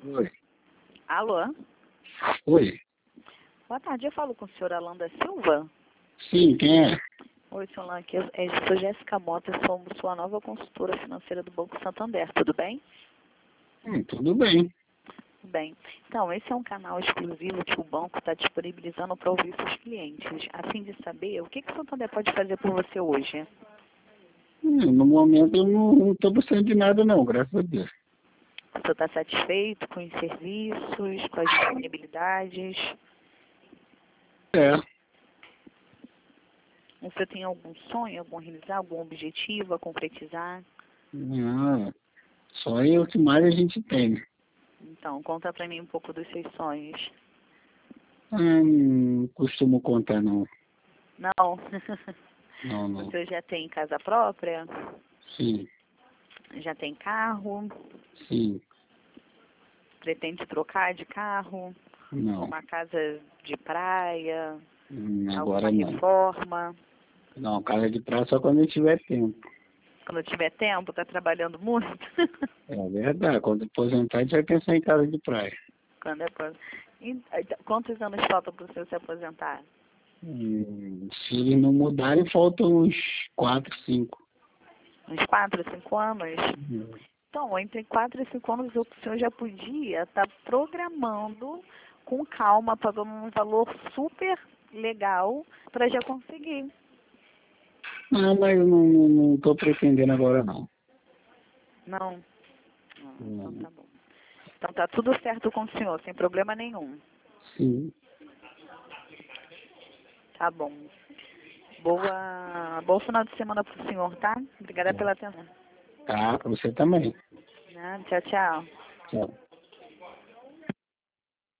Oi. Alô? Oi. Boa tarde, eu falo com o senhor Alan da Silva. Sim, quem é? Oi, senhor Alan, aqui eu sou Jéssica Mota, sou sua nova consultora financeira do Banco Santander, tudo bem? Tudo bem. Tudo bem. Então, esse é um canal exclusivo que o banco está disponibilizando para ouvir seus clientes, a fim de saber o que o Santander pode fazer por você hoje. No momento eu não estou precisando de nada não, graças a Deus. O senhor está satisfeito com os serviços, com as disponibilidades? É. O senhor tem algum sonho, algum realizar, algum objetivo a concretizar? Não, só é o que mais a gente tem. Então, conta para mim um pouco dos seus sonhos. Não costumo contar não. Não. Não, O não. senhor já tem casa própria? Sim, Já tem carro? sim, Pretende trocar de carro? não. Uma casa de praia? Alguma Agora não. reforma? Não, casa de praia só quando eu tiver tempo. Quando tiver tempo, está trabalhando muito? É verdade, quando aposentar a gente vai pensar em casa de praia. Quando é... Então, quantos anos faltam para o senhor se aposentar? Se eles não mudarem, faltam uns 4, 5. Uns 4, 5 anos? Então, entre 4 e 5 anos, o senhor já podia estar programando com calma, pagando um valor super legal para já conseguir. Não, mas não estou pretendendo agora não. Não? Então Não. tá bom. Então tá tudo certo com o senhor, sem problema nenhum. Sim, Tá bom. Bom final de semana pro senhor, tá? Obrigada pela atenção. tá, você também. Né? Tchau, tchau. Tchau.